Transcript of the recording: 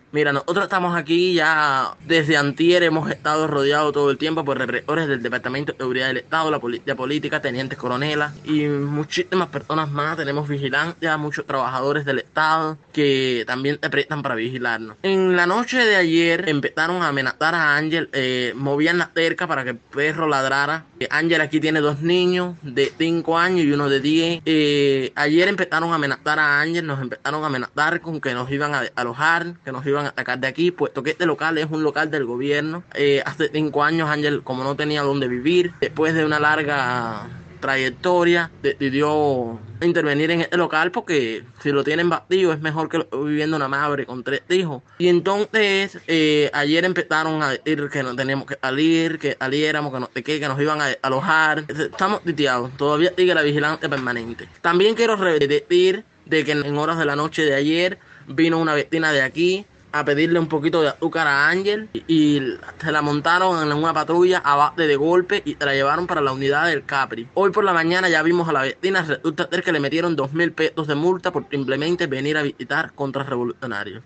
Mira, nosotros estamos aquí ya desde antier, hemos estado rodeados todo el tiempo por represores del Departamento de Seguridad del Estado, la Policía Política, tenientes coronelas y muchísimas personas más. Tenemos vigilancia, muchos trabajadores del Estado que también te prestan para vigilarnos. En la noche de ayer empezaron a amenazar a Ángel, movían la cerca para que el perro ladrara. Ángel aquí tiene dos niños de 5 años y uno de 10. Ayer empezaron a amenazar a Ángel, nos empezaron a amenazar con que nos iban a alojar, que nos iban a atacar de aquí, puesto que este local es un local del gobierno. Hace 5 años Ángel, como no tenía dónde vivir, después de una larga trayectoria, decidió intervenir en este local porque si lo tienen vacío es mejor que lo viviendo una madre con 3 hijos. Y entonces ayer empezaron a decir que no teníamos que salir, que saliéramos, que no sé qué, que nos iban a alojar. Estamos sitiados, todavía sigue la vigilancia permanente. También quiero decir de que en horas de la noche de ayer vino una vecina de aquí a pedirle un poquito de azúcar a Ángel y se la montaron en una patrulla a base de golpe y se la llevaron para la unidad del Capri. Hoy por la mañana ya vimos a la vecina, resulta ser que le metieron 2.000 pesos de multa por simplemente venir a visitar contrarrevolucionarios.